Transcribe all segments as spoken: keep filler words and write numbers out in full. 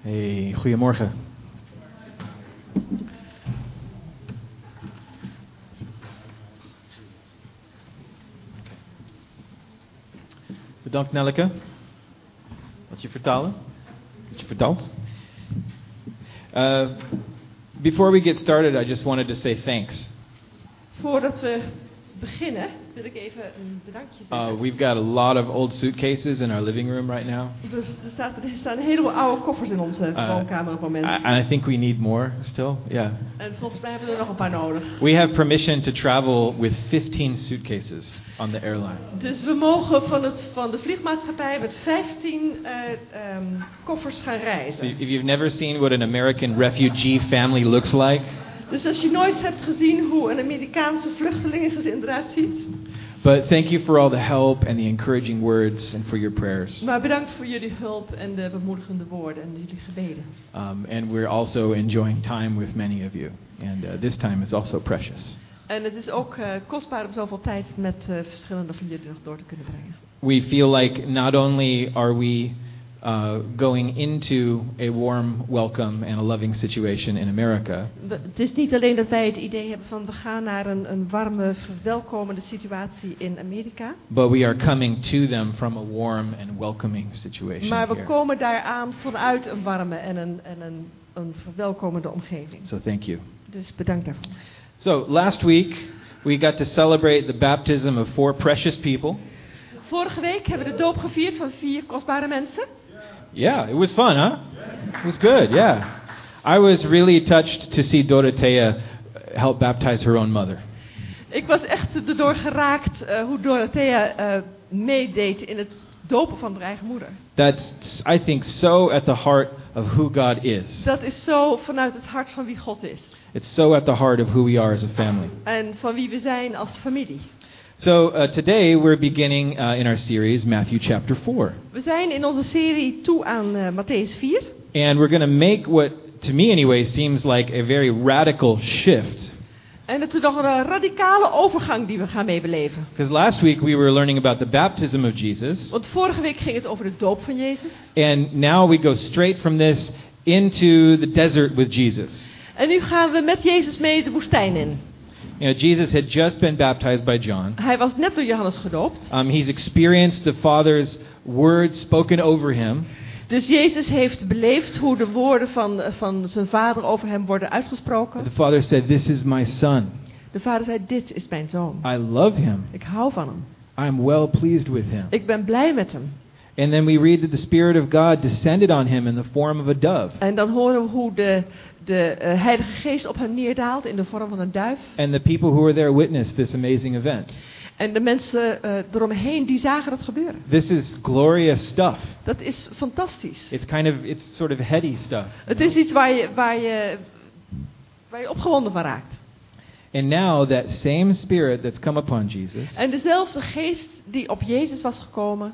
Hey, goedemorgen. Bedankt Nelleke. Wat je vertalen? Wat je vertelt. Uh, before we get started, I just wanted to say thanks. Voordat we beginnen, wil ik even een bedankje zeggen. Uh, we've got a lot of old suitcases in our living room right now. Dus er, staat, er staan een heleboel oude koffers in onze Uh, woonkamer op het moment. I, and I think we need more still. Yeah. En volgens mij hebben we er nog een paar nodig. We have permission to travel with fifteen suitcases on the airline. Dus we mogen van, het, van de vliegmaatschappij met vijftien uh, um, koffers gaan reizen. So if you've never seen what an American refugee family looks like. Dus als je nooit hebt gezien hoe een Amerikaanse vluchtelingengezin eruit ziet. But thank you for all the help and the encouraging words and for your prayers. Maar bedankt voor jullie hulp en de bemoedigende woorden en jullie gebeden. Um, and we're also enjoying time with many of you. And uh, this time is also precious. En het is ook uh, kostbaar om zoveel tijd met uh, verschillende van jullie nog door te kunnen brengen. We feel like not only are we uh, going into a warm welcome and a loving situation in America. Het is niet alleen dat wij het idee hebben van we gaan naar een, een warme, verwelkomende situatie in Amerika. But we are coming to them from a warm and welcoming situation Maar we here. komen daar aan vanuit een warme en een, en een, een verwelkomende omgeving. So thank you. Dus bedankt daarvoor. So last week we got to celebrate the baptism of four precious people. Vorige week hebben we de doop gevierd van vier kostbare mensen. Yeah, it was fun, huh? It was good, yeah. I was really touched to see Dorothea help baptize her own mother. Ik was echt erdoor geraakt uh, hoe Dorothea uh, meedeed in het dopen van haar eigen moeder. That's, I think, so at the heart of who God is. Dat is zo vanuit het hart van wie God is. It's so at the heart of who we are as a family. En van wie we zijn als familie. So uh, today we're beginning uh, in our series Matthew chapter four. We zijn in onze serie toe aan uh, Mattheüs vier. And we're going to make what, to me anyway, seems like a very radical shift. En het is nog een radicale overgang die we gaan meebeleven. Because last week we were learning about the baptism of Jesus. Want vorige week ging het over de doop van Jezus. And now we go straight from this into the desert with Jesus. En nu gaan we met Jezus mee de woestijn in. You know, Jesus had just been baptized by John. Hij was net door Johannes gedoopt. Um, he's experienced the Father's words spoken over him. Dus Jezus heeft beleefd hoe de woorden van, van zijn vader over hem worden uitgesproken. The Father said, "This is my son. De vader zei, dit is mijn zoon. I love him. Ik hou van hem. I'm well pleased with him." Ik ben blij met hem. And then we read that the Spirit of God descended on him in the form of a dove. En dan horen we hoe de, de uh, Heilige Geest op hem neerdaalt in de vorm van een duif. And the people who were there witnessed this amazing event. En de mensen uh, eromheen die zagen dat gebeuren. This is glorious stuff. Dat is fantastisch. It's kind of, it's sort of heady stuff. Het is iets waar je, waar je, waar je opgewonden van raakt. And now that same Spirit that's come upon Jesus. En dezelfde geest die op Jezus was gekomen.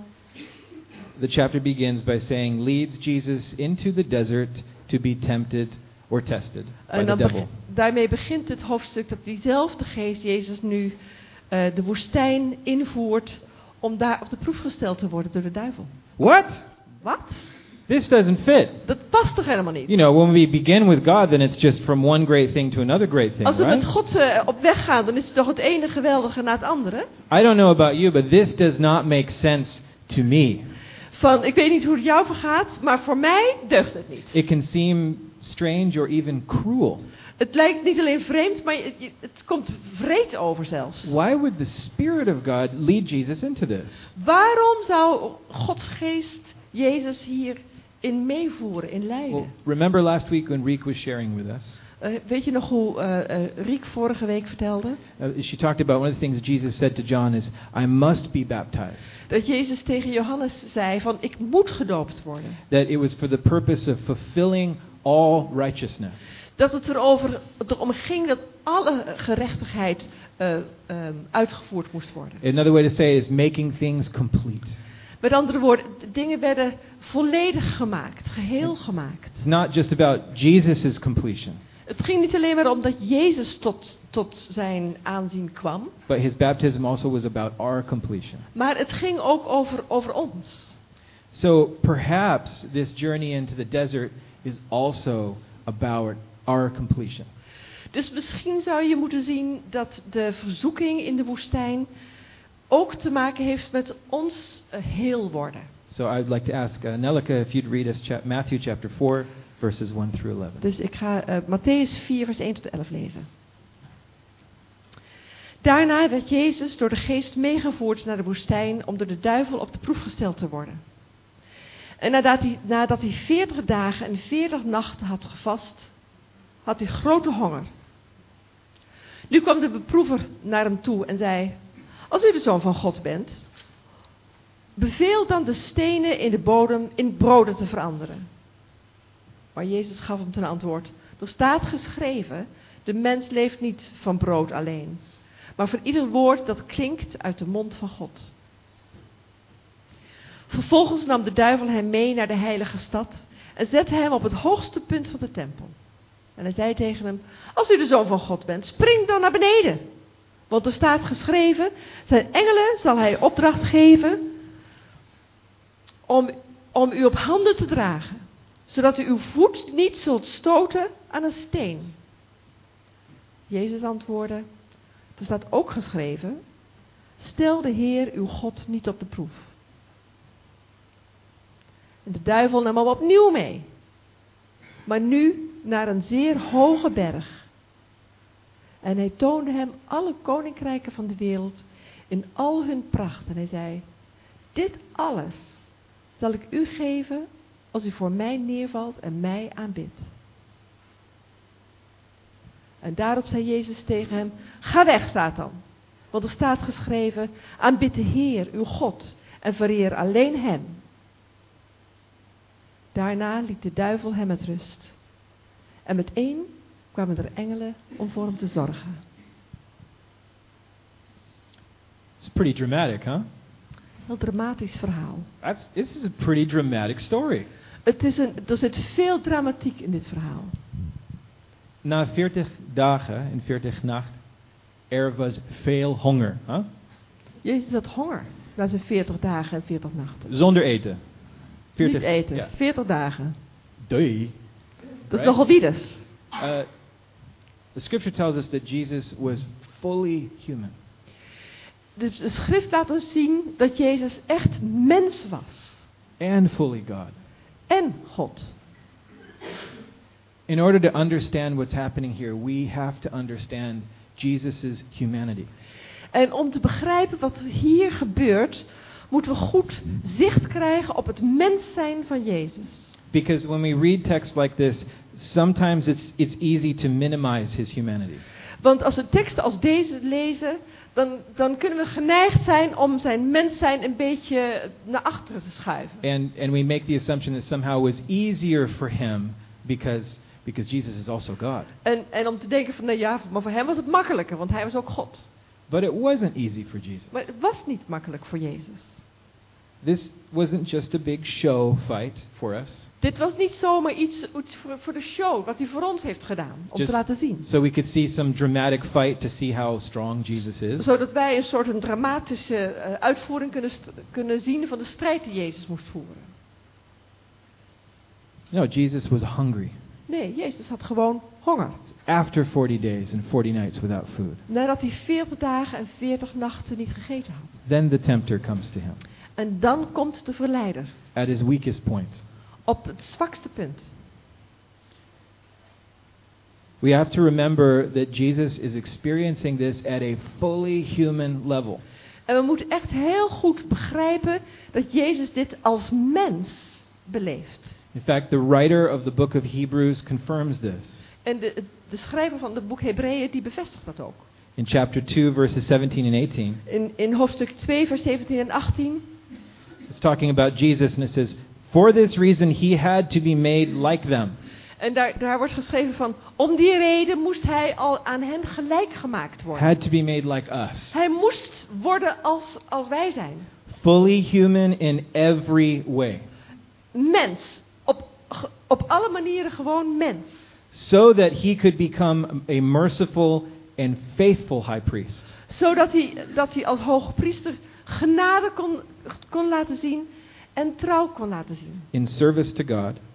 The chapter begins by saying, leads Jesus into the desert to be tempted or tested by En the dan devil. beg- daarmee begint het hoofdstuk dat diezelfde geest Jezus nu uh, de woestijn invoert om daar op de proef gesteld te worden door de duivel. What? Wat? This doesn't fit. Dat past toch helemaal niet? You know, when we begin with God, then it's just from one great thing to another great thing, Als we met right? God uh, op weg gaan, dan is het toch het ene geweldige na het andere. I don't know about you, but this does not make sense to me. Van, ik weet niet hoe het jou vergaat, maar voor mij deugt het niet. It can seem strange or even cruel. Het lijkt niet alleen vreemd, maar het, het komt wreed over zelfs. Why would the Spirit of God lead Jesus into this? Waarom zou Gods geest Jezus hierin meevoeren, in leiden? Well, remember last week when Riek was sharing with us? Uh, weet je nog hoe uh, uh, Riek vorige week vertelde? Uh, she talked about one of the things that Jesus said to John is, I must be baptized. Dat Jezus tegen Johannes zei van, ik moet gedoopt worden. That it was for the purpose of fulfilling all righteousness. Dat het erover, erom ging dat alle gerechtigheid uh, um, uitgevoerd moest worden. Another way to say it is making things complete. Met andere woorden, de dingen werden volledig gemaakt, geheel gemaakt. It's not just about Jesus' completion, Het ging niet alleen maar om dat Jezus tot, tot zijn aanzien kwam, but his baptism also was about our completion. maar het ging ook over, over ons. So perhaps this journey into the desert is also about our completion. Dus misschien zou je moeten zien dat de verzoeking in de woestijn ook te maken heeft met ons uh, heel worden. So I'd like to ask uh, Nelleke if you'd read us cha- Matthew chapter four, verses one through eleven. Dus ik ga uh, Mattheüs vier, vers één tot elf lezen. Daarna werd Jezus door de geest meegevoerd naar de woestijn om door de duivel op de proef gesteld te worden. En nadat hij, nadat hij veertig dagen en veertig nachten had gevast, had hij grote honger. Nu kwam de beproever naar hem toe en zei: als u de Zoon van God bent, beveel dan de stenen in de bodem in broden te veranderen. Maar Jezus gaf hem ten antwoord: er staat geschreven, de mens leeft niet van brood alleen, maar voor ieder woord dat klinkt uit de mond van God. Vervolgens nam de duivel hem mee naar de heilige stad en zette hem op het hoogste punt van de tempel. En hij zei tegen hem: als u de Zoon van God bent, spring dan naar beneden. Want er staat geschreven, zijn engelen zal hij opdracht geven om, om u op handen te dragen, zodat u uw voet niet zult stoten aan een steen. Jezus antwoordde: er staat ook geschreven, stel de Heer uw God niet op de proef. En de duivel nam hem opnieuw mee, maar nu naar een zeer hoge berg. En hij toonde hem alle koninkrijken van de wereld in al hun pracht. En hij zei: dit alles zal ik u geven als u voor mij neervalt en mij aanbidt. En daarop zei Jezus tegen hem: ga weg, Satan. Want er staat geschreven, aanbid de Heer, uw God, en vereer alleen hem. Daarna liet de duivel hem met rust. En meteen kwamen er engelen om voor hem te zorgen. It's pretty dramatic, huh? Heel dramatisch verhaal. That's, this is a pretty dramatic story. Het is een, er zit veel dramatiek in dit verhaal. Na veertig dagen en veertig nachten, er was veel honger. Huh? Jezus had honger na zijn veertig dagen en veertig nachten. Zonder eten. veertig, Niet eten, ja. veertig dagen. Dui. Dat is Right? nogal bieders. Uh, the scripture tells us that Jesus was fully human. Dus de schrift laat ons zien dat Jezus echt mens was. And fully God. En God. In order to understand what's happening here, we have to understand Jesus' humanity. En om te begrijpen wat hier gebeurt, moeten we goed zicht krijgen op het mens zijn van Jezus. Because when we read texts like this, sometimes it's it's easy to minimize his humanity. Want als we teksten als deze lezen, dan, dan kunnen we geneigd zijn om zijn mens zijn een beetje naar achteren te schuiven. And and we make the assumption that somehow it was easier for him because because Jesus is also God. En, en om te denken van, nou ja, maar voor hem was het makkelijker, want hij was ook God. But it wasn't easy for Jesus. Maar het was niet makkelijk voor Jezus. This wasn't just a big show fight for us. Dit was niet zomaar iets, iets voor, voor de show, wat hij voor ons heeft gedaan, om Just te laten zien. So we could see some dramatic fight to see how strong Jesus is. Zodat wij een soort een dramatische uh, uitvoering kunnen, st- kunnen zien van de strijd die Jezus moest voeren. No, Jesus was hungry. Nee, Jezus had gewoon honger. After forty days and forty nights without food. Nadat hij veertig dagen en veertig nachten niet gegeten had. Then the tempter comes to him En dan komt de verleider. at his weakest point. Op het zwakste punt. We have to remember that Jesus is experiencing this at a fully human level. En we moeten echt heel goed begrijpen dat Jezus dit als mens beleeft. In fact, the writer of the book of Hebrews confirms this. En de, de schrijver van het boek Hebreeën die bevestigt dat ook. In chapter two, verses seventeen and eighteen, In, in hoofdstuk twee, vers zeventien en achttien. it's talking about Jesus and it says, "For this reason he had to be made like them." En daar, daar wordt geschreven van, om die reden moest hij al aan hen gelijk gemaakt worden. Had to be made like us. Hij moest worden als, als wij zijn. Fully human in every way. Mens. Op, ge- op alle manieren gewoon mens. So that he could become a merciful and faithful high priest. Zodat hij, dat hij als hoge priester genade kon, kon laten zien en trouw kon laten zien. In service to God.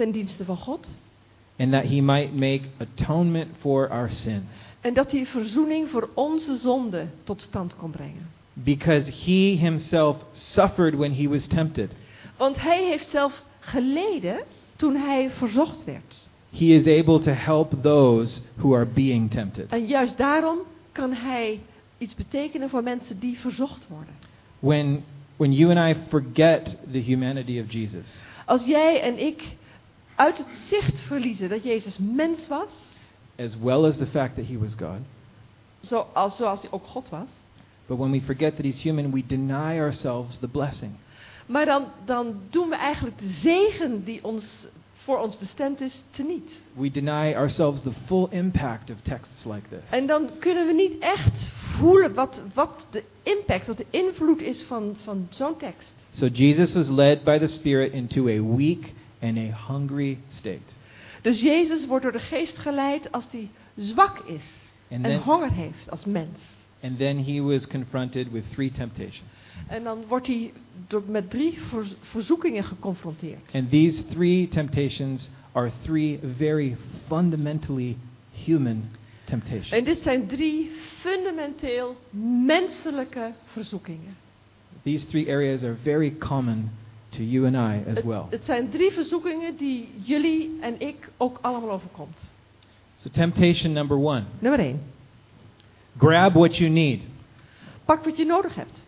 ten dienste van God. And that he might make atonement for our sins. En dat hij verzoening voor onze zonde tot stand kon brengen. Because he himself suffered when he was tempted. Want hij heeft zelf geleden toen hij verzocht werd. He is able to help those who are being tempted. En juist daarom kan hij iets betekenen voor mensen die verzocht worden. When when you and I forget the humanity of Jesus. Als jij en ik uit het zicht verliezen dat Jezus mens was, As well as the fact that he was God. zoals, zoals hij ook God was. But when we forget that he's human, we deny ourselves the blessing. Maar dan, dan doen we eigenlijk de zegen die ons, voor ons bestemd is, teniet. We deny ourselves the full impact of texts like this. En dan kunnen we niet echt voelen wat, wat de impact, wat de invloed is van, van zo'n tekst. So Jesus was led by the Spirit into a weak and a hungry state. Dus Jezus wordt door de geest geleid als hij zwak is And en then, honger heeft als mens. and then he was confronted with three temptations. En dan wordt hij door, met drie ver- verzoekingen geconfronteerd. And these three temptations are three very fundamentally human temptations. En dit zijn drie fundamenteel menselijke verzoekingen. These three areas are very common to you and I as Het, well. het zijn drie verzoekingen die jullie en ik ook allemaal overkomt. So temptation number one. Nummer één. Grab what you need. Pak wat je nodig hebt.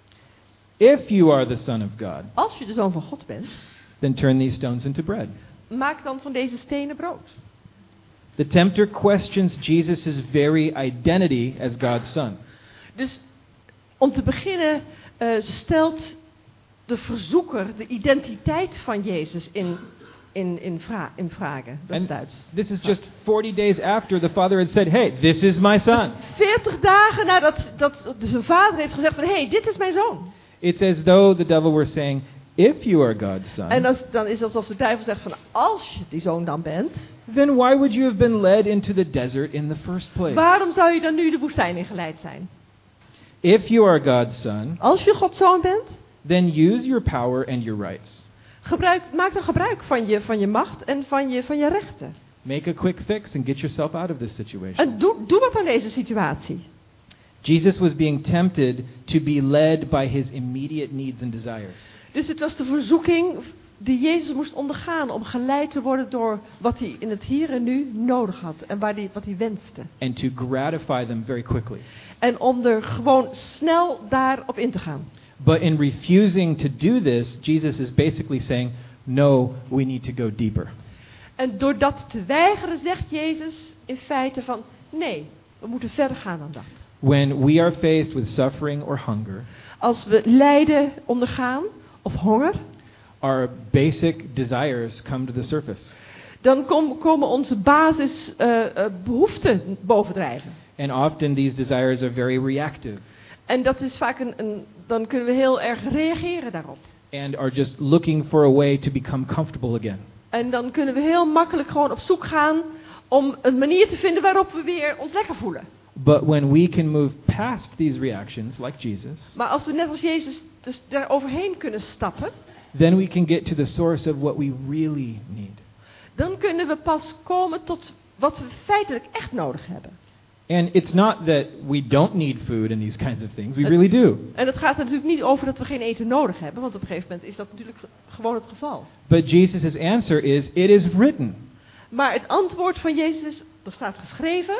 If you are the Son of God, Als je de zoon van God bent, then turn these stones into bread. maak dan van deze stenen brood. The tempter questions Jesus' very identity as God's son. Dus om te beginnen uh, stelt de verzoeker de identiteit van Jezus in, in, in, vra- in vragen. Dat is And Duits. this is just forty days after the father had said, hey, this is my son. veertig dagen nadat dat zijn vader heeft gezegd van, hé, hey, dit is mijn zoon. It's as though the devil were saying, if you are God's son, En als, dan is het alsof de duivel zegt van, als je die zoon dan bent, then why would you have been led into the desert in the first place? waarom zou je dan nu de woestijn ingeleid zijn? If you are God's son, Als je Gods zoon bent, then use your power and your rights. gebruik, maak dan gebruik van je, van je macht en van je, van je rechten. Make a quick fix and get yourself out of this situation. En doe, doe wat aan deze situatie. Jesus was being tempted to be led by his immediate needs and desires. Dus het was de verzoeking die Jezus moest ondergaan om geleid te worden door wat hij in het hier en nu nodig had en waar hij, wat hij wenste. And to gratify them very quickly. En om er gewoon snel daarop in te gaan. But in refusing to do this, Jesus is basically saying, no, we need to go deeper. En door dat te weigeren zegt Jezus in feite van, nee, we moeten verder gaan dan dat. When we are faced with suffering or hunger, Als we lijden ondergaan of honger, our basic desires come to the surface. dan kom, komen onze basis uh, uh, behoeften bovendrijven. And often these desires are very reactive En dat is vaak een, een, dan kunnen we heel erg reageren daarop. and are just looking for a way to become comfortable again. En dan kunnen we heel makkelijk gewoon op zoek gaan om een manier te vinden waarop we weer ons lekker voelen. But when we can move past these reactions, like Jesus, Maar als we net als Jezus dus daar overheen kunnen stappen, then we can get to the source of what we really need. dan kunnen we pas komen tot wat we feitelijk echt nodig hebben. And it's not that we don't need food and these kinds of things. We Het- really do. En het gaat er natuurlijk niet over dat we geen eten nodig hebben, want op een gegeven moment is dat natuurlijk ge- gewoon het geval. But Jesus' answer is, it is written. Maar het antwoord van Jezus is, er staat geschreven,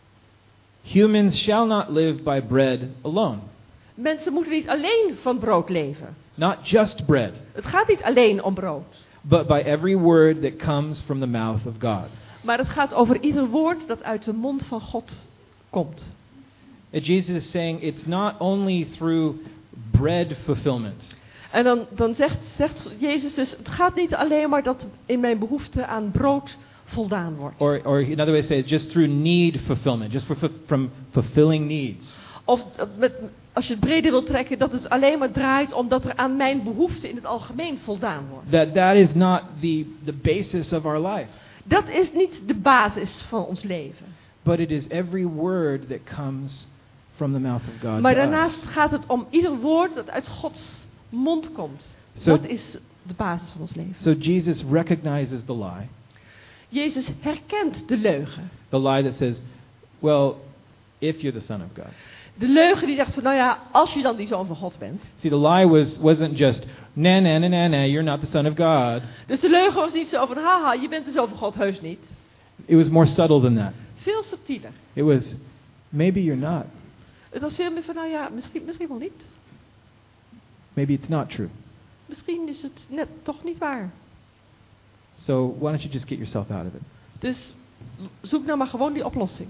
Humans shall not live by bread alone. mensen moeten niet alleen van brood leven. Not just bread, Het gaat niet alleen om brood. but by every word that comes from the mouth of God. Maar het gaat over ieder woord dat uit de mond van God komt. And Jesus is saying it's not only through bread fulfillment, En dan, dan zegt, zegt Jezus dus, het gaat niet alleen maar dat in mijn behoefte aan brood voldaan wordt. or, or another way to say it, just through need fulfillment, just for, fu- from fulfilling needs. Of uh, met, als je het breder wil trekken, dat het alleen maar draait omdat er aan mijn behoefte in het algemeen voldaan wordt. That that is not the, the basis of our life, Dat is niet de basis van ons leven. but it is every word that comes from the mouth of God Maar to daarnaast us. gaat het om ieder woord dat uit Gods mond komt. So- Dat is de basis van ons leven. So Jesus recognizes the lie. Jezus herkent de leugen. The lie that says, well, if you're the Son of God. De leugen die zegt van, nou ja, als je dan die zoon van God bent. See, the lie was, wasn't just, na na na na na, you're not the Son of God. Dus de leugen was niet zo van, haha, je bent de zoon van God, heus niet. It was more subtle than that. Veel subtieler. It was, maybe you're not. Het was veel meer van, nou ja, misschien, misschien wel niet. Maybe it's not true. Misschien is het net toch niet waar. So why don't you just get yourself out of it? Dus zoek nou maar gewoon die oplossing.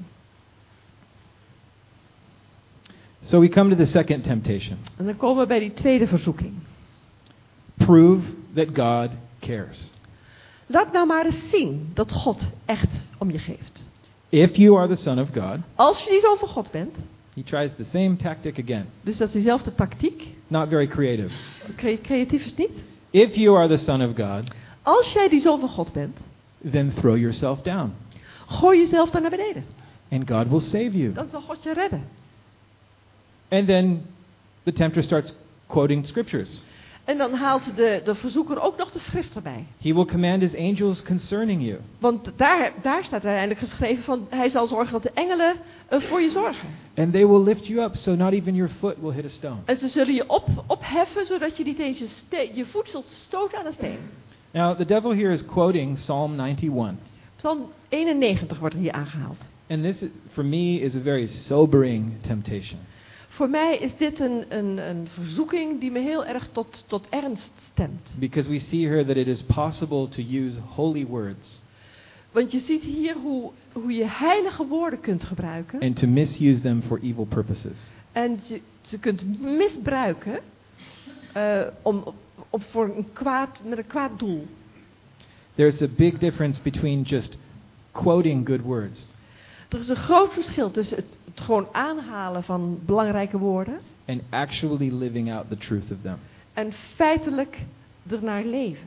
So we come to the second temptation. En dan komen we bij die tweede verzoeking. Prove that God cares. Laat nou maar eens zien dat God echt om je geeft. If you are the Son of God, Als je die zoon van God bent, he tries the same tactic again. dus dat is dezelfde tactiek. Not very creative. Cre- creatief is het niet. If you are the Son of God, Als jij die zoon van God bent, then throw yourself down, gooi jezelf dan naar beneden. and God will save you. Dan zal God je redden. And then the tempter starts quoting scriptures. En dan haalt de, de verzoeker ook nog de schrift erbij. He will command his angels concerning you. Want daar, daar staat uiteindelijk geschreven van, hij zal zorgen dat de engelen uh, voor je zorgen. And they will lift you up so not even your foot will hit a stone. En ze zullen je op, opheffen, zodat je niet eens je, ste- je voet zult stoten aan een steen. Now, the devil here is quoting Psalm ninety-one. Psalm eenennegentig wordt er hier aangehaald. And this, for me, is a very sobering temptation. Voor mij is dit een, een, een verzoeking die me heel erg tot, tot ernst stemt. Because we see here that it is possible to use holy words Want je ziet hier hoe, hoe je heilige woorden kunt gebruiken. and to misuse them for evil purposes. En je ze kunt misbruiken uh, om, op, op voor een kwaad, met een kwaad doel. There's a big difference between just quoting good words Er is een groot verschil tussen het, het gewoon aanhalen van belangrijke woorden and actually living out the truth of them. en feitelijk ernaar leven.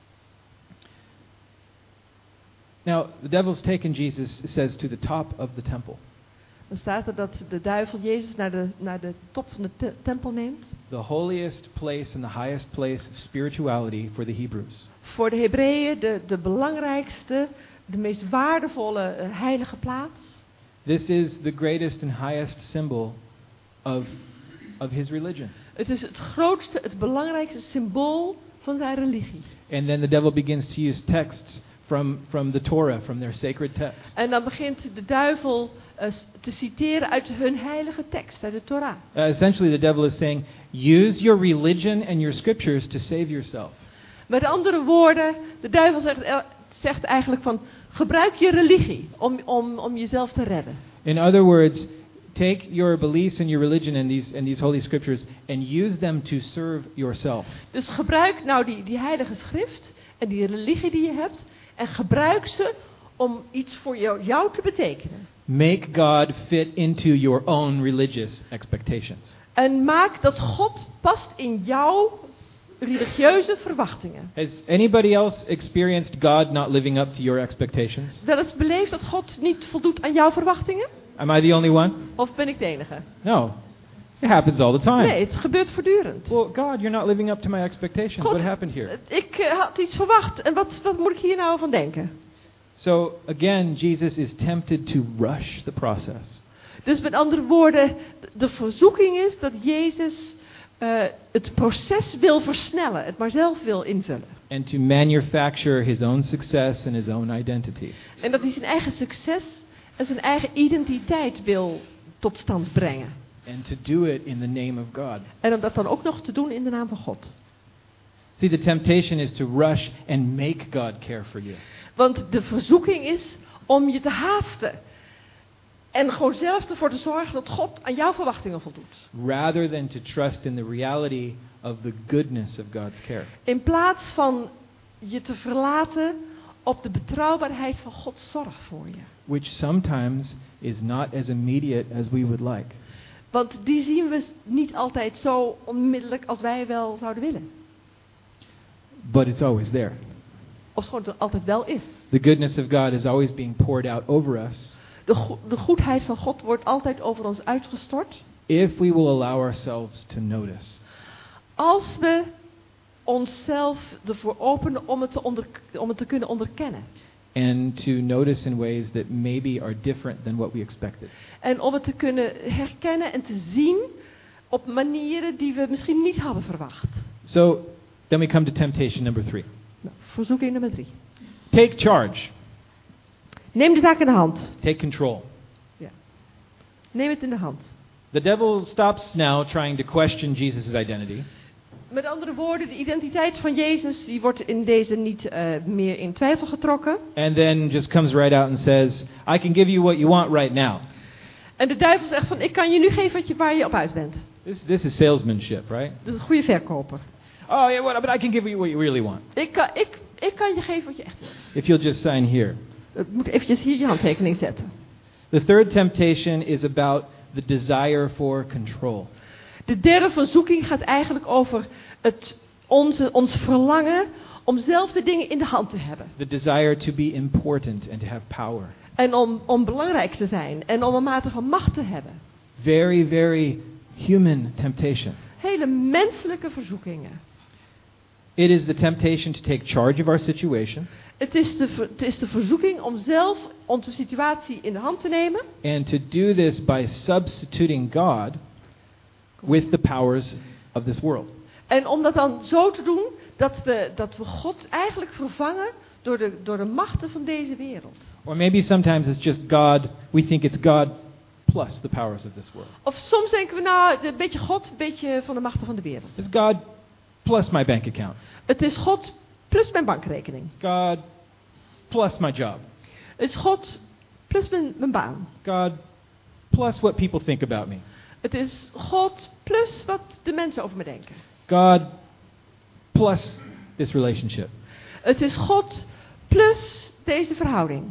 Now, the devil's taken Jesus, it says, to the top of the temple. Dan staat er dat de duivel Jezus naar de, naar de top van de te- tempel neemt. The holiest place and the highest place of spirituality for the Hebrews. Voor de Hebreeën de, de belangrijkste, de meest waardevolle uh, heilige plaats. This is the greatest and highest symbol of, of his religion. Het is het grootste, het belangrijkste symbool van zijn religie. And then the devil begins to use texts from, from the Torah, from their sacred text. En dan begint de duivel uh, te citeren uit hun heilige tekst, uit de Torah. Uh, essentially, the devil is saying, use your religion and your scriptures to save yourself. Met andere woorden, de duivel zegt, uh, zegt eigenlijk van, gebruik je religie om, om, om jezelf te redden. In other words, take your beliefs and your religion and these, and these holy scriptures and use them to serve yourself. Dus gebruik nou die, die heilige schrift en die religie die je hebt en gebruik ze om iets voor jou, jou te betekenen. Make God fit into your own religious expectations. En maak dat God past in jouw religieuze verwachtingen. Has anybody else experienced God not living up to your expectations? Wel eens beleefd dat God niet voldoet aan jouw verwachtingen? Am I the only one? Of ben ik de enige? No. It happens all the time. Nee, het gebeurt voortdurend. Well, God, you're not living up to my expectations. God, What happened here? Ik uh, had iets verwacht en wat, wat moet ik hier nou van denken? So, again, Jesus is tempted to rush the process. Dus met andere woorden, de verzoeking is dat Jezus uh, het proces wil versnellen, het maar zelf wil invullen. And to manufacture his own success and his own identity. En dat hij zijn eigen succes en zijn eigen identiteit wil tot stand brengen. And to do it in the name of God. En om dat dan ook nog te doen in de naam van God. See, the temptation is to rush and make God care for you. Want de verzoeking is om je te haasten. En gewoon zelf ervoor te zorgen dat God aan jouw verwachtingen voldoet. Rather than to trust in the reality of the goodness of God's care. In plaats van je te verlaten op de betrouwbaarheid van Gods zorg voor je. Which sometimes is not as immediate as we would like. Want die zien we niet altijd zo onmiddellijk als wij wel zouden willen. But it's always there. Of het gewoon er altijd wel is. The goodness of God is always being poured out over us. De, go- de goedheid van God wordt altijd over ons uitgestort. If we will allow ourselves to notice. Als we onszelf ervoor openen om het te, onder, om het te kunnen onderkennen. And to notice in ways that maybe are different than what we expected. En om het te kunnen herkennen en te zien op manieren die we misschien niet hadden verwacht. So, then we come to temptation number three. Nou, verzoeking nummer drie. Take charge. Neem de zaak in de hand. Take control. Ja. Neem het in de hand. The devil stops now trying to question Jesus' identity. Met andere woorden, de identiteit van Jezus die wordt in deze niet uh, meer in twijfel getrokken. And then just comes right out and says, I can give you what you want right now. En de duivel zegt van, ik kan je nu geven wat je, waar je op uit bent. This, this is salesmanship, right? Dat is een goede verkoper. Oh, yeah, what, but I can give you what you really want. Ik kan, ik, ik kan je geven wat je echt wilt. If you'll just sign here. Ik moet eventjes hier je handtekening zetten. The third temptation is about the desire for control. De derde verzoeking gaat eigenlijk over het, onze, ons verlangen om zelf de dingen in de hand te hebben. The desire to be important and to have power. En om, om belangrijk te zijn en om een mate van macht te hebben. Very, very human temptation. Hele menselijke verzoekingen. It is the temptation to take charge of our situation. Het is, de, het is de verzoeking om zelf onze situatie in de hand te nemen. And to do this by substituting God with the powers of this world. En om dat dan zo te doen dat we, dat we God eigenlijk vervangen door de, door de machten van deze wereld. Or maybe sometimes it's just God, we think it's God plus the powers of this world. Of soms denken we nou, een beetje God, een beetje van de machten van de wereld. It's God plus my bank account. Het is God plus mijn bankrekening. God plus my job. Het is God plus mijn, mijn baan. God plus what people think about me. Het is God plus wat de mensen over me denken. God plus this relationship. Het is God plus deze verhouding.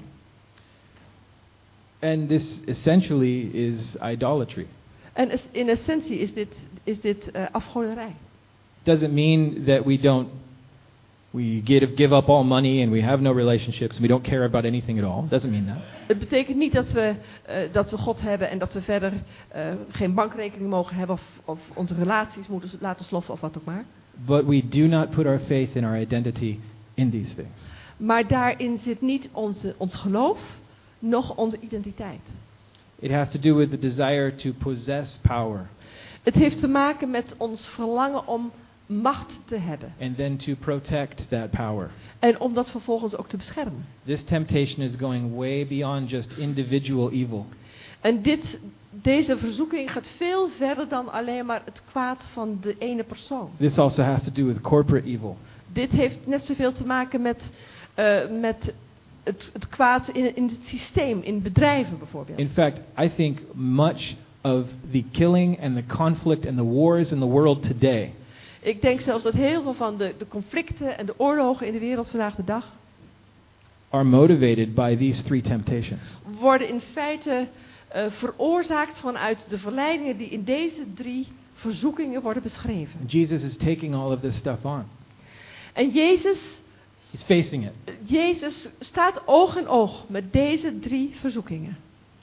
And this essentially is idolatry. En is- in essentie is dit, is dit uh, afgoderij. Doesn't mean that we don't we give give up all money and we have no relationships and we don't care about anything at all. Doesn't mean that. Het betekent niet dat we, uh, dat we God hebben en dat we verder uh, geen bankrekening mogen hebben of, of onze relaties moeten laten sloffen of wat ook maar. But we do not put our faith in our identity in these things. Maar daarin zit niet onze, ons geloof, noch onze identiteit. It has to do with the desire to possess power Het heeft te maken met ons verlangen om macht te hebben. and then to protect that power. En om dat vervolgens ook te beschermen. This temptation is going way beyond just individual evil. En dit, deze verzoeking gaat veel verder dan alleen maar het kwaad van de ene persoon. This also has to do with corporate evil. Dit heeft net zoveel te maken met, uh, met het, het kwaad in, in het systeem, in bedrijven bijvoorbeeld. In fact, I think much of the killing and the conflict and the wars in the world today Ik denk zelfs dat heel veel van de, de conflicten en de oorlogen in de wereld vandaag de dag are motivated by these three temptations. worden in feite uh, veroorzaakt vanuit de verleidingen die in deze drie verzoekingen worden beschreven. And Jesus is taking all of this stuff on. En Jezus, He's facing it. Jezus staat oog in oog met deze drie verzoekingen.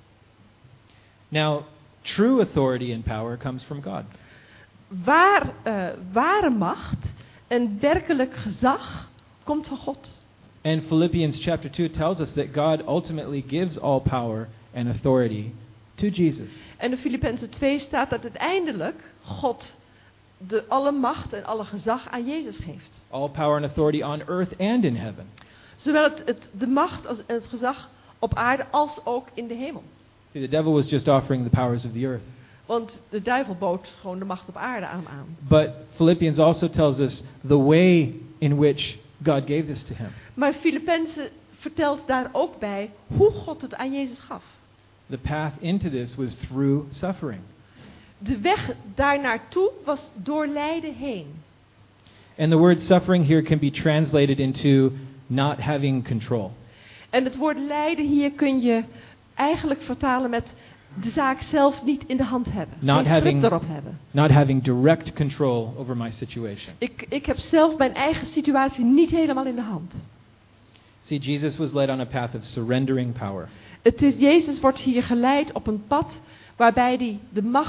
Now, true authority and power comes from God. Waar, uh, ware macht en werkelijk gezag komt van God. And Philippians chapter two tells us that God ultimately gives all power and authority to Jesus. En in Filippenzen twee staat dat uiteindelijk God de alle macht en alle gezag aan Jezus geeft. All power and authority on earth and in heaven. Zowel het, het, de macht als, en het gezag op aarde als ook in de hemel. See, the devil was just offering the powers of the earth. Want de duivel bood gewoon de macht op aarde aan aan. But Philippians also tells us the way in which God gave this to him. Maar Filippenzen vertelt daar ook bij hoe God het aan Jezus gaf. The path into this was through suffering. De weg daar naartoe was door lijden heen. And the word suffering here can be translated into not having control. En het woord lijden hier kun je eigenlijk vertalen met de zaak zelf niet in de hand hebben. Not Geen grip having- erop hebben. Not having direct control over my situation. Ik, ik heb zelf mijn eigen situatie niet helemaal in de hand. See, Jesus was led on a path of surrendering power. Het is, Jezus wordt hier geleid op een pad waarbij hij de macht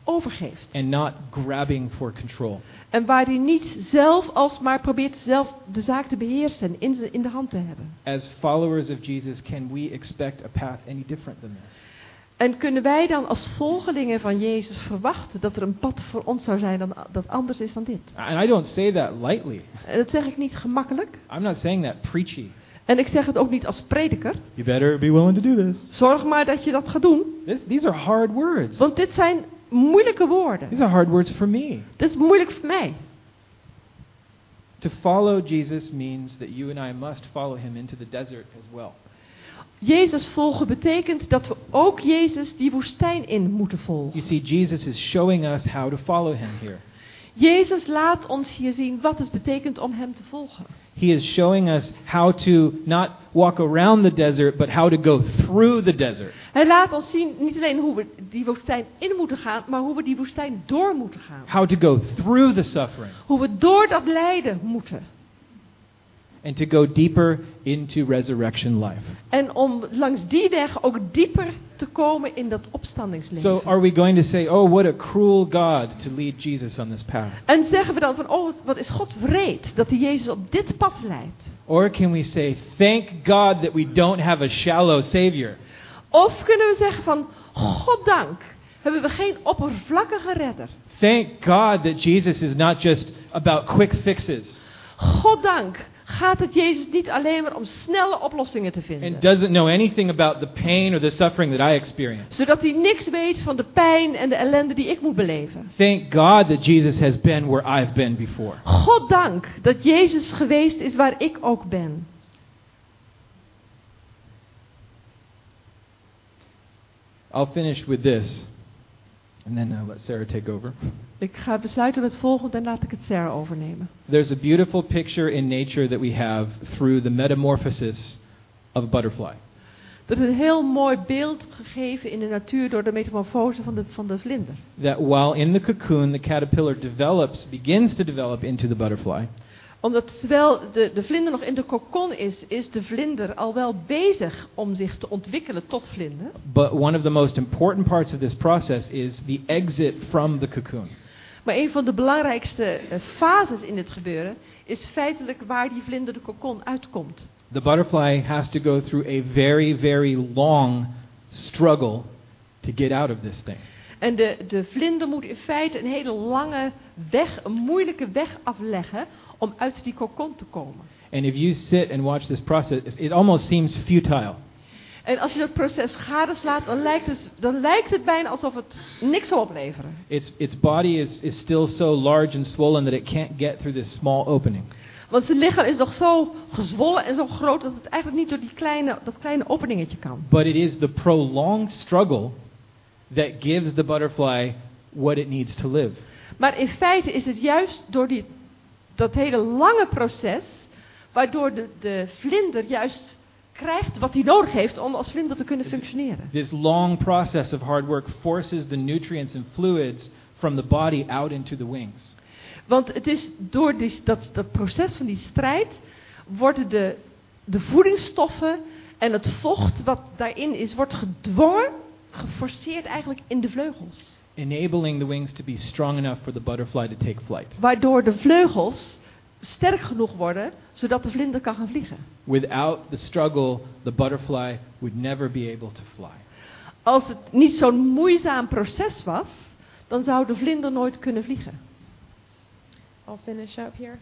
overgeeft. and not grabbing for control. En waar hij niet zelf alsmaar probeert zelf de zaak te beheersen en in, in de hand te hebben. As followers of Jesus, can we expect a path any different than this? En kunnen wij dan als volgelingen van Jezus verwachten dat er een pad voor ons zou zijn dan, dat anders is dan dit? And I don't say that lightly. En dat zeg ik niet gemakkelijk. I'm not saying that preachy. En ik zeg het ook niet als prediker. You better be willing to do this. Zorg maar dat je dat gaat doen. This these are hard words. Want dit zijn moeilijke woorden. These are hard words for me. Dit is moeilijk voor mij. To follow Jesus means that you and I must follow him into the desert as well. Jezus volgen betekent dat we ook Jezus die woestijn in moeten volgen. You see, Jesus is showing us how to follow him here. Jezus laat ons hier zien wat het betekent om hem te volgen. He is showing us how to not walk around the desert, but how to go through the desert. Hij laat ons zien niet alleen hoe we die woestijn in moeten gaan, maar hoe we die woestijn door moeten gaan. How to go through the suffering. Hoe we door dat lijden moeten. And to go deeper into resurrection life. En om langs die weg ook dieper te komen in dat opstandingsleven. So are we going to say, oh, what a cruel God to lead Jesus on this path? En zeggen we dan van, oh, wat is God wreed dat hij Jezus op dit pad leidt. Or can we say, thank God that we don't have a shallow Savior. Of kunnen we zeggen van, goddank, hebben we geen oppervlakkige redder. Thank God that Jesus is not just about quick fixes. Goddank gaat het Jezus niet alleen maar om snelle oplossingen te vinden. And doesn't know anything about the pain or the suffering that I experience. Zodat hij niks weet van de pijn en de ellende die ik moet beleven. Thank God that Jesus has been where I've been before. Goddank dat Jezus geweest is waar ik ook ben. I'll finish with this. And then uh, let Sarah take over. Ik ga besluiten met het volgende en laat ik het Sarah overnemen. There's a beautiful picture in nature that we have through the metamorphosis of a butterfly. Er is een heel mooi beeld gegeven in de natuur door de metamorfose van de, van de vlinder. That while in the cocoon, the caterpillar develops, begins to develop into the butterfly. Omdat terwijl de, de vlinder nog in de kokon is, is de vlinder al wel bezig om zich te ontwikkelen tot vlinder. But one of the most important parts of this process is the exit from the cocoon. Maar een van de belangrijkste uh, fases in dit gebeuren is feitelijk waar die vlinder de kokon uitkomt. The butterfly has to go through a very, very long struggle to get out of this thing. En de, de vlinder moet in feite een hele lange weg, een moeilijke weg afleggen om uit die kokon te komen. And if you sit and watch this process, it almost seems futile. En als je dat proces gadeslaat, dan lijkt het, dan lijkt het bijna alsof het niks zal opleveren. Its its body is, is still so large and swollen that it can't get through this small opening. Want zijn lichaam is nog zo gezwollen en zo groot dat het eigenlijk niet door die kleine, dat kleine openingetje kan. But it is the prolonged struggle that gives the butterfly what it needs to live. Maar in feite is het juist door die, dat hele lange proces, waardoor de, de vlinder juist krijgt wat hij nodig heeft om als vlinder te kunnen functioneren. This long process of hard work forces the nutrients and fluids from the body out into the wings. Want het is door die, dat, dat proces van die strijd worden de, de voedingsstoffen en het vocht wat daarin is, wordt gedwongen, geforceerd eigenlijk in de vleugels. Enabling the wings to be strong enough for the butterfly to take flight. Waardoor de vleugels sterk genoeg worden, zodat de vlinder kan gaan vliegen. Without the struggle, the butterfly would never be able to fly. Als het niet zo'n moeizaam proces was, dan zou de vlinder nooit kunnen vliegen. I'll finish up here.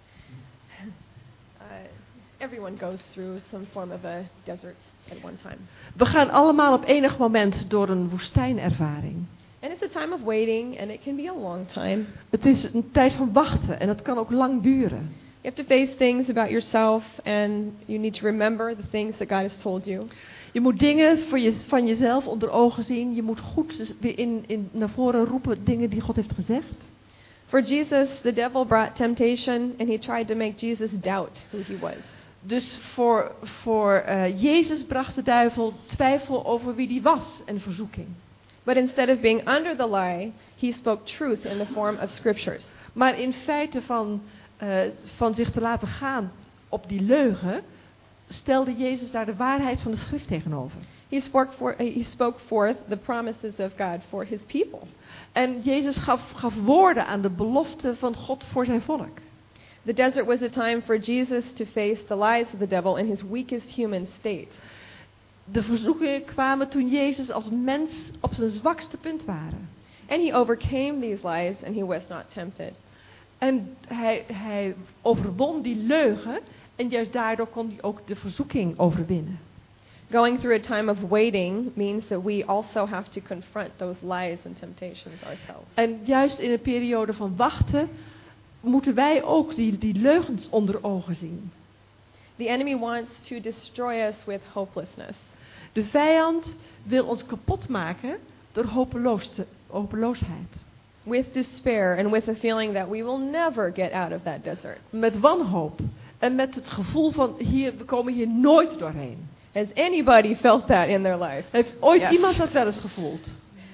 Uh, everyone goes through some form of a desert at one time. We gaan allemaal op enig moment door een woestijnervaring. And it's a time of waiting, and it can be a long time. Het is een tijd van wachten en het kan ook lang duren. You have to face things about yourself, and you need to remember the things that God has told you. Je moet dingen voor je, van jezelf onder ogen zien. Je moet goed weer in, in, naar voren roepen dingen die God heeft gezegd. For Jesus, the devil brought temptation, and he tried to make Jesus doubt who he was. Dus voor, voor uh, Jezus bracht de duivel twijfel over wie die was en verzoeking. But instead of being under the lie, he spoke truth in the form of scriptures. Maar in feite van, uh, van zich te laten gaan op die leugen, stelde Jezus daar de waarheid van de schrift tegenover. He spoke, for, he spoke forth the promises of God for his people. En Jezus gaf, gaf woorden aan de belofte van God voor zijn volk. The desert was a time for Jesus to face the lies of the devil in his weakest human state. De verzoekingen kwamen toen Jezus als mens op zijn zwakste punt waren. And he overcame these lies and he was not tempted. En hij, hij overwon die leugen en juist daardoor kon hij ook de verzoeking overwinnen. Going through a time of waiting means that we also have to confront those lies and temptations ourselves. En juist in een periode van wachten moeten wij ook die, die leugens onder ogen zien. The enemy wants to destroy us with hopelessness. De vijand wil ons kapot maken door hopeloos, hopeloosheid. With despair and with a feeling that we will never get out of that desert. Met wanhoop en met het gevoel van hier, we komen hier nooit doorheen. Has anybody felt that in their life? Heeft ooit Yes. iemand dat wel eens gevoeld?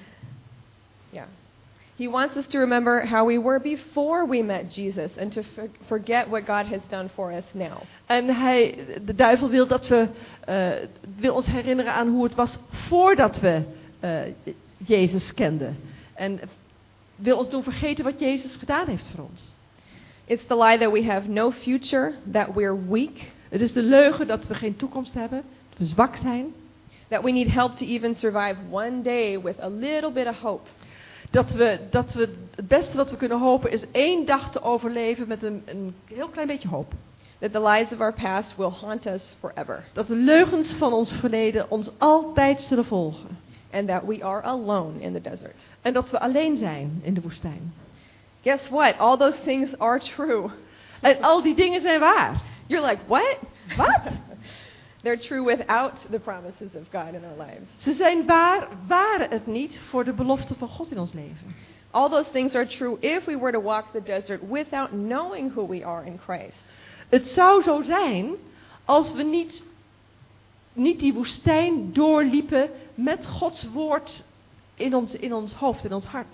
Yeah. He wants us to remember how we were before we met Jesus and to for- forget what God has done for us now. En hij, de duivel wil dat we, uh, wil ons herinneren aan hoe het was voordat we uh, Jezus kenden. En wil ons doen vergeten wat Jezus gedaan heeft voor ons. It's the lie that we have no future, that we're weak, Het is de leugen dat we geen toekomst hebben, dat we zwak zijn. that we need help to even survive one day with a little bit of hope. Dat we, dat we het beste wat we kunnen hopen is één dag te overleven met een, een heel klein beetje hoop. That the lies of our past will haunt us forever. Dat de leugens van ons verleden ons altijd zullen volgen. And that we are alone in the desert. En dat we alleen zijn in de woestijn. Guess what? All those things are true. En al die dingen zijn waar. You're like, what? Wat? They're true without the promises of God in our lives. Ze zijn waar, waren het niet voor de belofte van God in ons leven. All those things are true if we were to walk the desert without knowing who we are in Christ. Het zou zo zijn als we niet, niet die woestijn doorliepen met Gods woord in ons, in ons hoofd, in ons hart.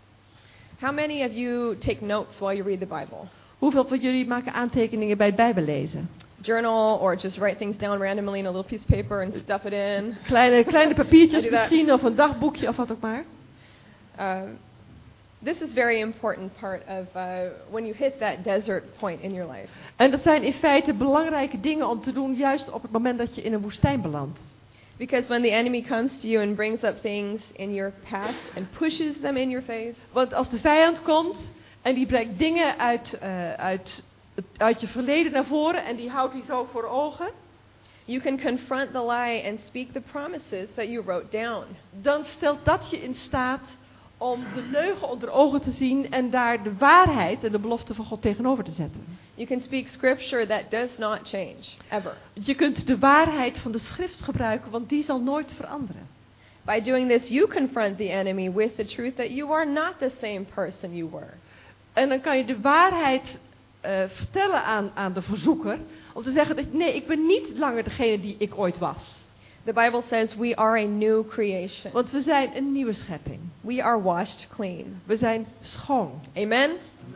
How many of you take notes while you read the Bible? Hoeveel van jullie maken aantekeningen bij het Bijbellezen? Journal or just write things down randomly in a little piece of paper and stuff it in. Kleine, kleine papiertjes I do that. misschien, of een dagboekje of wat ook maar. Uh, this is very important part of uh, when you hit that desert point in your life. En dat zijn in feite belangrijke dingen om te doen, juist op het moment dat je in een woestijn belandt. Because when the enemy comes to you and brings up things in your past and pushes them in your face, Want als de vijand komt en die brengt dingen uit, uh, uit, uit je verleden naar voren en die houdt die zo voor ogen, you can confront the lie and speak the promises that you wrote down. dan stelt dat je in staat om de leugen onder ogen te zien en daar de waarheid en de belofte van God tegenover te zetten. You can speak scripture that does not change, ever. Je kunt de waarheid van de schrift gebruiken, want die zal nooit veranderen. By doing this, you confront the enemy with the truth that you are not the same person you were. En dan kan je de waarheid uh, vertellen aan, aan de verzoeker, om te zeggen dat nee, ik ben niet langer degene die ik ooit was. The Bible says we are a new creation. Want we zijn een nieuwe schepping. We are washed clean. We zijn schoon. Amen?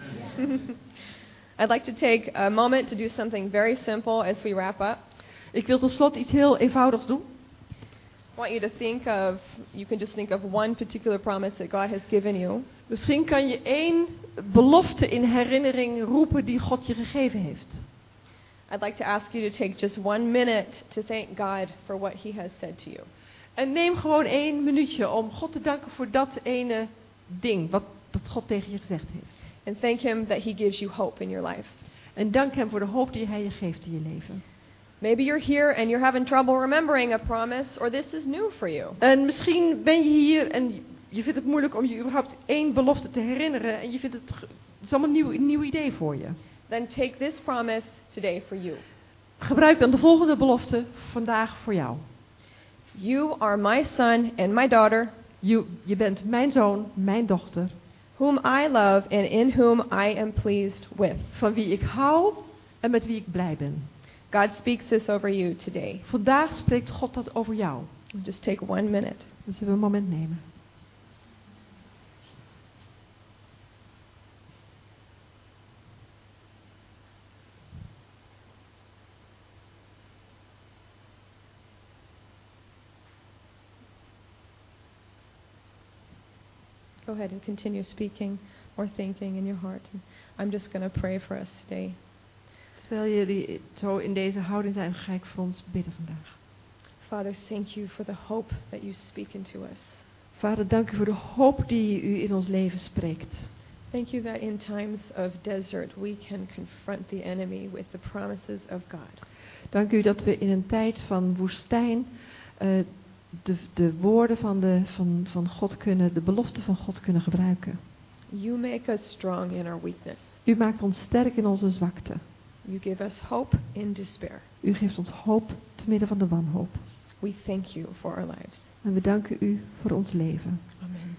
I'd like to take a moment to do something very simple as we wrap up. Ik wil tot slot iets heel eenvoudigs doen. I want you to think of, you can just think of one particular promise that God has given you. Misschien kan je één belofte in herinnering roepen die God je gegeven heeft. I'd like to ask you to take just one minute to thank God for what He has said to you. En neem gewoon één minuutje om God te danken voor dat ene ding wat dat God tegen je gezegd heeft. And thank Him that He gives you hope in your life. En dank hem voor de hoop die hij je geeft in je leven. Maybe you're here and you're having trouble remembering a promise, or this is new for you. En misschien ben je hier en je vindt het moeilijk om je überhaupt één belofte te herinneren. En je vindt het, het is allemaal een nieuw, een nieuw idee voor je. Then take this promise today for you. Gebruik dan de volgende belofte vandaag voor jou. You are my son and my daughter, Je, je bent mijn zoon, mijn dochter, whom I love and in whom I am pleased with. van wie ik hou en met wie ik blij ben. God speaks this over you today. Vandaag spreekt God dat over jou. Just take one minute. Dus we een moment nemen. go ahead and continue speaking or thinking in your heart. I'm just going to pray for us today. Terwijl jullie zo in deze houding zijn, ga ik voor ons bidden vandaag. Father, thank you for the hope that you speak into us. Vader, dank u voor de hoop die u in ons leven spreekt. Thank you that in times of desert we can confront the enemy with the promises of God. Dank u dat we in een tijd van woestijn uh, de, de woorden van, de, van, van God kunnen, de beloften van God kunnen gebruiken. You make us strong in our weakness. U maakt ons sterk in onze zwakte. You give us hope in despair. U geeft ons hoop te midden van de wanhoop. We thank you for our lives. En we danken u voor ons leven. Amen.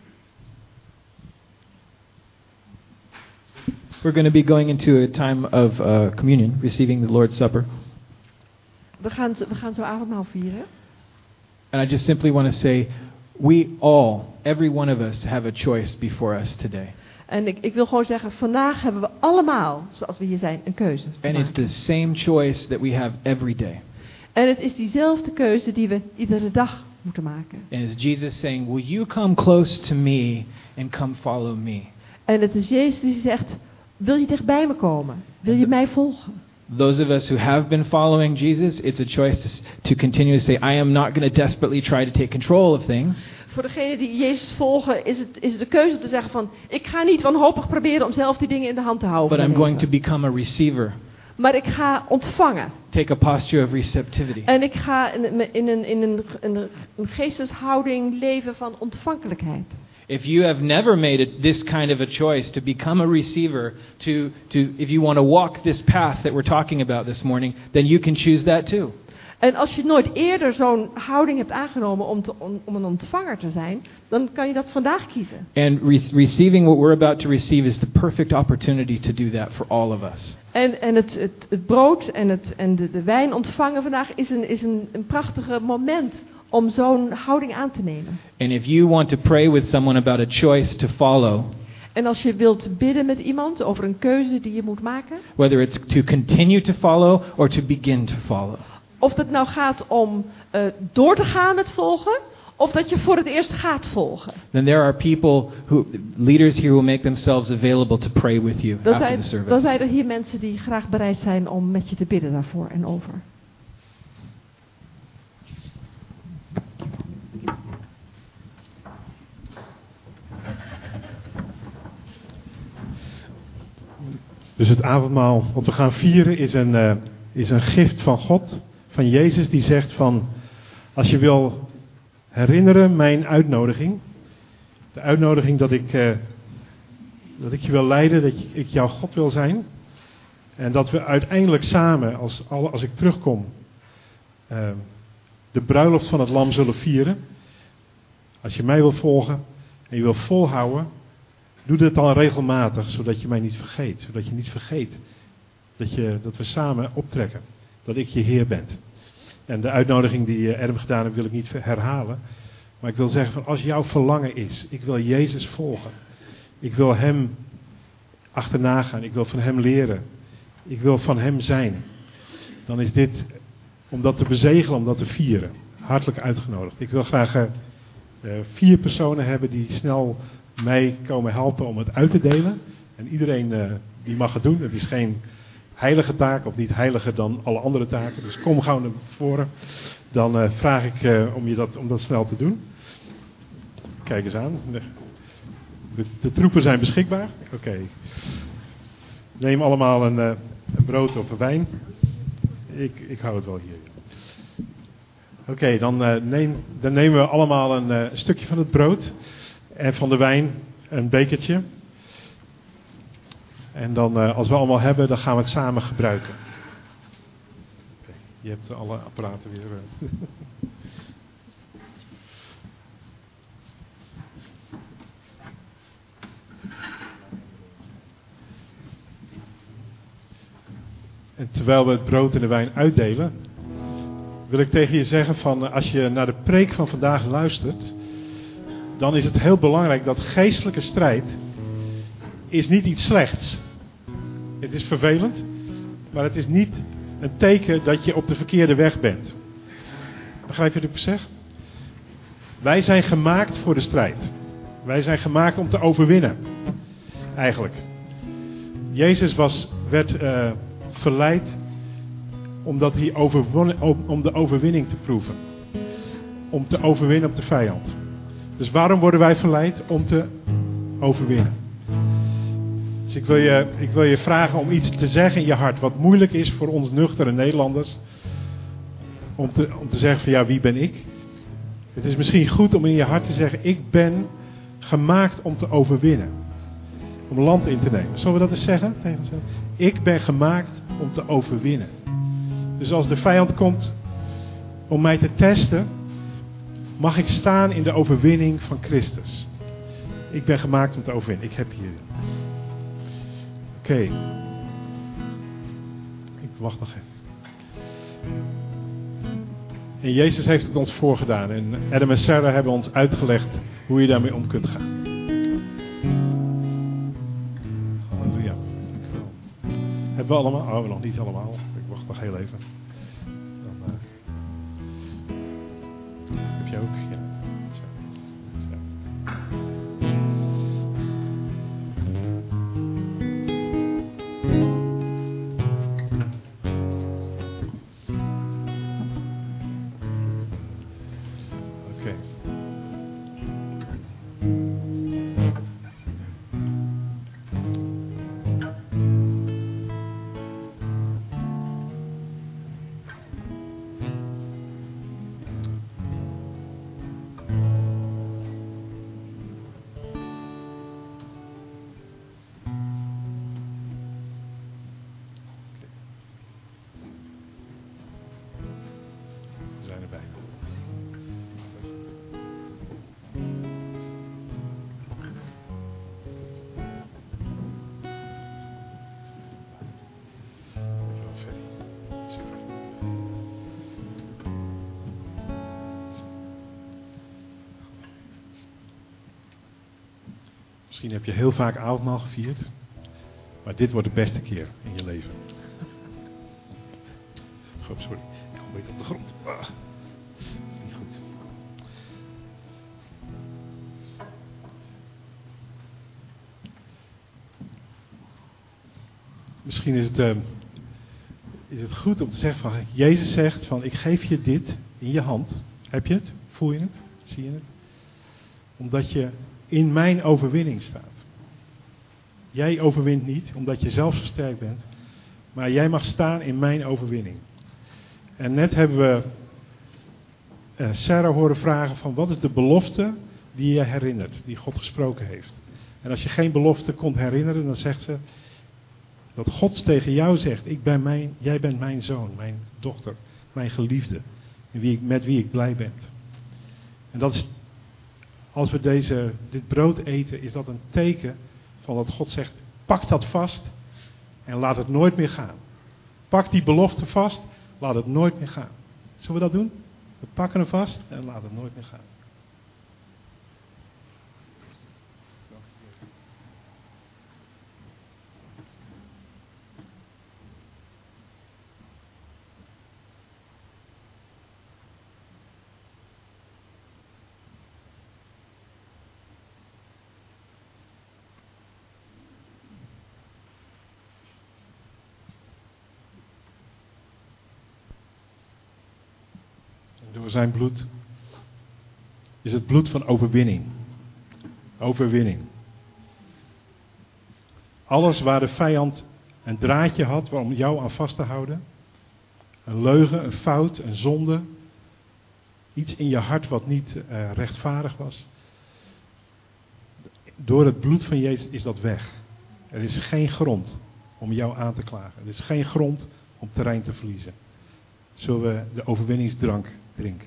We're going to be going into a time of uh, communion, receiving the Lord's Supper. We gaan, we gaan zo avondmaal vieren. And I just simply want to say, we all, every one of us, have a choice before us today. En ik, ik wil gewoon zeggen, vandaag hebben we allemaal, zoals we hier zijn, een keuze te And it's maken. the same choice that we have every day. En het is diezelfde keuze die we iedere dag moeten maken. And it's Jesus saying, will you come close to me and come follow me? En het is Jezus die zegt, wil je dichtbij me komen? Wil je mij volgen? Those of us who have been following Jesus, it's a choice to, to continue to say, I am not going to desperately try to take control of things. Voor degenen die Jezus volgen is het, is het de keuze om te zeggen van, ik ga niet wanhopig proberen om zelf die dingen in de hand te houden. But I'm going to leven. become a receiver. Maar ik ga ontvangen. Take a posture of receptivity. En ik ga in, in, een, in een, een, een geesteshouding leven van ontvankelijkheid. If you have never made it this kind of a choice to become a receiver, to, to if you want to walk this path that we're talking about this morning, then you can choose that too. En als je nooit eerder zo'n houding hebt aangenomen om, te, om, om een ontvanger te zijn, dan kan je dat vandaag kiezen. And re- receiving what we're about to receive is the perfect opportunity to do that for all of us. En, en het, het, het brood en, het, en de, de wijn ontvangen vandaag is een, is een, een prachtige moment om zo'n houding aan te nemen. And if you want to pray with someone about a choice to follow, En als je wilt bidden met iemand over een keuze die je moet maken, whether it's to continue to follow or to begin to follow, of het nou gaat om uh, door te gaan met volgen, of dat je voor het eerst gaat volgen. then there are people who, leaders here, who make themselves available to pray with you Dan after zijn, the service. dan zijn er hier mensen die graag bereid zijn om met je te bidden daarvoor en over. Dus het avondmaal wat we gaan vieren is een, uh, is een gift van God, van Jezus, die zegt van, als je wil herinneren mijn uitnodiging, de uitnodiging dat ik, uh, dat ik je wil leiden, dat ik jouw God wil zijn, en dat we uiteindelijk samen, als, als ik terugkom, uh, de bruiloft van het lam zullen vieren. Als je mij wil volgen en je wil volhouden, doe dit dan regelmatig, zodat je mij niet vergeet. Zodat je niet vergeet dat, je, dat we samen optrekken. Dat ik je Heer ben. En de uitnodiging die Adam gedaan heeft, wil ik niet herhalen. Maar ik wil zeggen, van als jouw verlangen is, ik wil Jezus volgen. Ik wil Hem achterna gaan. Ik wil van Hem leren. Ik wil van Hem zijn. Dan is dit, om dat te bezegelen, om dat te vieren, hartelijk uitgenodigd. Ik wil graag uh, vier personen hebben die snel mij komen helpen om het uit te delen. En iedereen uh, die mag het doen. Het is geen heilige taak of niet heiliger dan alle andere taken. Dus kom gauw naar voren. Dan uh, vraag ik uh, om, je dat, om dat snel te doen. Kijk eens aan. De, de, de troepen zijn beschikbaar. Oké. Okay. Neem allemaal een, uh, een brood of een wijn. Ik, ik hou het wel hier. Oké, okay, dan, uh, neem, dan nemen we allemaal een uh, stukje van het brood. En van de wijn een bekertje. En dan, uh, als we allemaal hebben, dan gaan we het samen gebruiken. Okay, je hebt alle apparaten weer. Uh. En terwijl we het brood en de wijn uitdelen, wil ik tegen je zeggen van, als je naar de preek van vandaag luistert, dan is het heel belangrijk dat geestelijke strijd is niet iets slechts. Het is vervelend, maar het is niet een teken dat je op de verkeerde weg bent. Begrijp je wat ik zeg? Wij zijn gemaakt voor de strijd. Wij zijn gemaakt om te overwinnen. Eigenlijk. Jezus was, werd uh, verleid omdat hij overwon, om de overwinning te proeven. Om te overwinnen op de vijand. Dus waarom worden wij verleid? Om te overwinnen. Dus ik wil, je, ik wil je vragen om iets te zeggen in je hart. Wat moeilijk is voor ons nuchtere Nederlanders. Om te, om te zeggen van ja, wie ben ik? Het is misschien goed om in je hart te zeggen. Ik ben gemaakt om te overwinnen. Om land in te nemen. Zullen we dat eens zeggen? Tegen onszelf? Ik ben gemaakt om te overwinnen. Dus als de vijand komt om mij te testen, mag ik staan in de overwinning van Christus. Ik ben gemaakt om te overwinnen. Ik heb hier. Oké. Okay. Ik wacht nog even. En Jezus heeft het ons voorgedaan. En Adam en Sarah hebben ons uitgelegd hoe je daarmee om kunt gaan. Halleluja. Hebben we allemaal? Oh, nog niet allemaal. Ik wacht nog heel even. Dan, uh, heb jij ook? Ja. Zo. Zo. Oké. We zijn erbij. Dankjewel, Ferry. Super. Misschien heb je heel vaak avondmaal gevierd, maar dit wordt de beste keer in je leven. Oh, sorry. Ik ga een beetje op de grond. Ah, dat is niet goed. Misschien is het, uh, is het goed om te zeggen van, Jezus zegt van, ik geef je dit in je hand. Heb je het? Voel je het? Zie je het? Omdat je in mijn overwinning staat. Jij overwint niet, omdat je zelf zo sterk bent. Maar jij mag staan in mijn overwinning. En net hebben we uh, Sarah horen vragen van, wat is de belofte die je herinnert, die God gesproken heeft. En als je geen belofte kon herinneren, dan zegt ze dat God tegen jou zegt, ik ben mijn, jij bent mijn zoon, mijn dochter, mijn geliefde, en wie ik, met wie ik blij ben. En dat is, als we deze, dit brood eten, is dat een teken van dat God zegt, pak dat vast en laat het nooit meer gaan. Pak die belofte vast, laat het nooit meer gaan. Zullen we dat doen? We pakken hem vast en laten het nooit meer gaan. Door zijn bloed is het bloed van overwinning. Overwinning. Alles waar de vijand een draadje had om jou aan vast te houden. Een leugen, een fout, een zonde. Iets in je hart wat niet uh, rechtvaardig was. Door het bloed van Jezus is dat weg. Er is geen grond om jou aan te klagen. Er is geen grond om terrein te verliezen. Zullen we de overwinningsdrank drinken?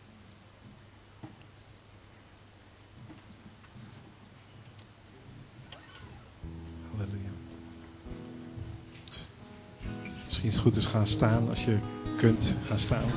Halleluja. Misschien is het goed eens gaan staan als je kunt gaan staan.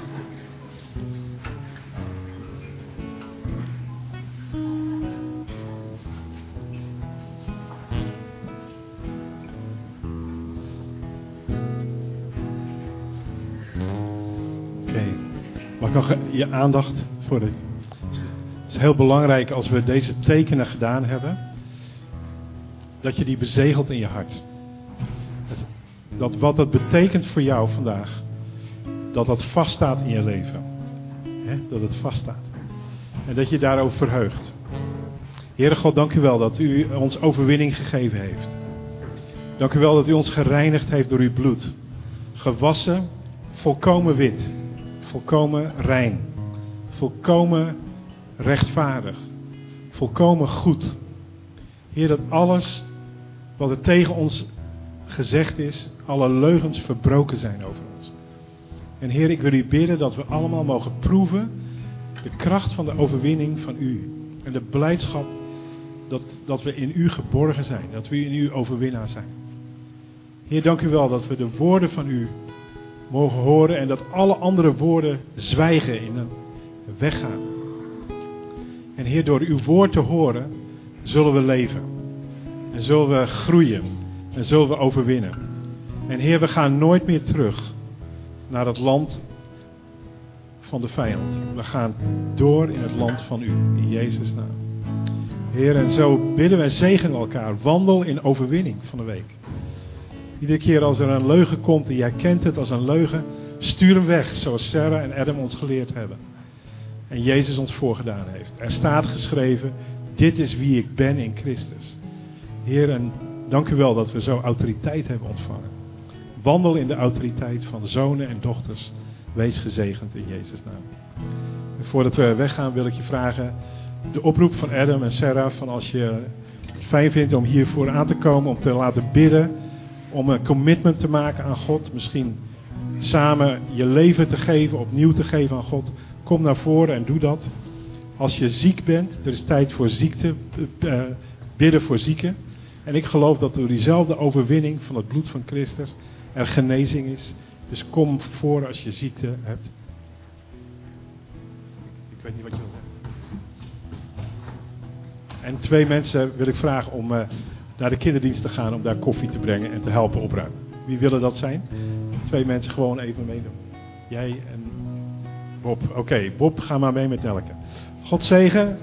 Nog je aandacht voor het. Het is heel belangrijk als we deze tekenen gedaan hebben, dat je die bezegelt in je hart. Dat wat dat betekent voor jou vandaag, dat dat vaststaat in je leven. He, dat het vaststaat. En dat je daarover verheugt. Heere God, dank u wel dat u ons overwinning gegeven heeft. Dank u wel dat u ons gereinigd heeft door uw bloed. Gewassen, volkomen wit. Volkomen rein. Volkomen rechtvaardig. Volkomen goed. Heer, dat alles wat er tegen ons gezegd is, alle leugens verbroken zijn over ons. En Heer, ik wil u bidden dat we allemaal mogen proeven de kracht van de overwinning van u. En de blijdschap dat, dat we in u geborgen zijn. Dat we in u overwinnaar zijn. Heer, dank u wel dat we de woorden van u mogen horen en dat alle andere woorden zwijgen in een weggaan. En Heer, door uw woord te horen, zullen we leven. En zullen we groeien. En zullen we overwinnen. En Heer, we gaan nooit meer terug naar het land van de vijand. We gaan door in het land van u. In Jezus' naam. Heer, en zo bidden wij zegenen elkaar. Wandel in overwinning van de week. Iedere keer als er een leugen komt en jij kent het als een leugen, stuur hem weg, zoals Sarah en Adam ons geleerd hebben. En Jezus ons voorgedaan heeft. Er staat geschreven, dit is wie ik ben in Christus. Heer, en dank u wel dat we zo autoriteit hebben ontvangen. Wandel in de autoriteit van zonen en dochters. Wees gezegend in Jezus' naam. En voordat we weggaan wil ik je vragen, de oproep van Adam en Sarah, van als je het fijn vindt om hiervoor aan te komen, om te laten bidden, om een commitment te maken aan God, misschien samen je leven te geven, opnieuw te geven aan God. Kom naar voren en doe dat. Als je ziek bent, er is tijd voor ziekte, uh, bidden voor zieken. En ik geloof dat door diezelfde overwinning van het bloed van Christus er genezing is. Dus kom voor als je ziekte hebt. Ik weet niet wat je wil zeggen. En twee mensen wil ik vragen om uh, naar de kinderdienst te gaan om daar koffie te brengen en te helpen opruimen. Wie willen dat zijn? Twee mensen gewoon even meedoen. Jij en Bob. Oké, okay, Bob, ga maar mee met Nelke. God zegen.